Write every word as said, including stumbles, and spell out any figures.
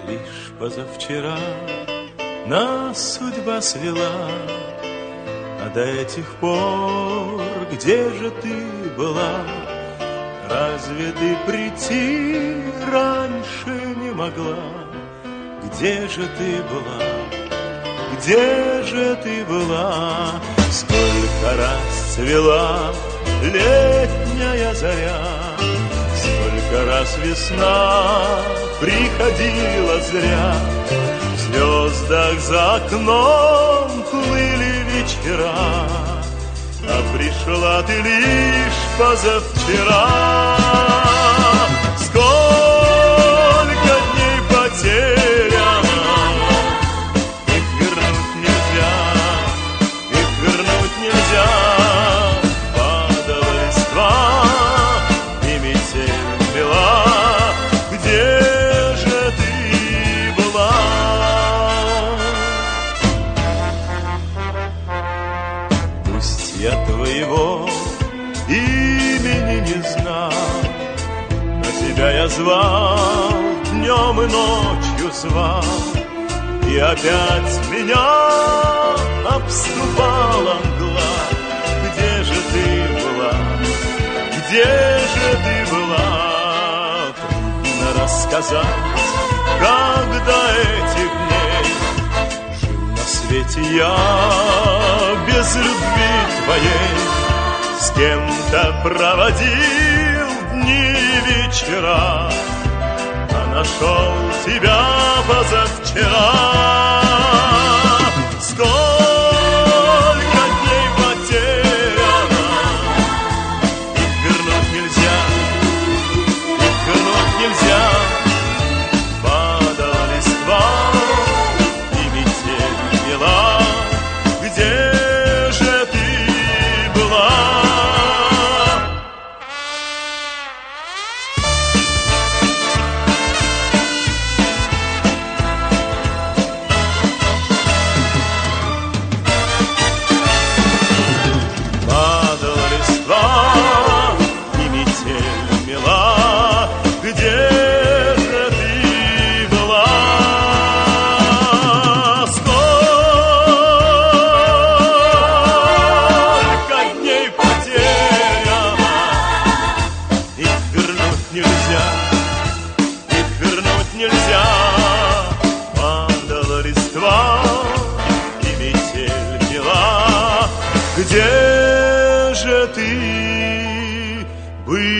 Лишь позавчера нас судьба свела, а до этих пор где же ты была? Разве ты прийти раньше не могла? Где же ты была? Где же ты была? Сколько раз цвела летняя заря, сколько раз весна приходила зря. В звездах за окном плыли вечера, а пришла ты лишь позавчера. Сколько дней потеряно, их вернуть нельзя, их вернуть нельзя. Падала листва, и метель мела. Где же ты была? Пусть я твоего имени не знал, но тебя я звал, днем и ночью звал, и опять меня обступала мгла. Где же ты была? Где же ты была? Трудно рассказать, как до этих дней жил на свете я без любви твоей. С кем-то проводил дни и вечера, а нашел тебя позавчера. Сколько дней потеряно, их вернуть нельзя, их вернуть нельзя. Падала листва, и метель мела. Где же ты была? Где же ты был?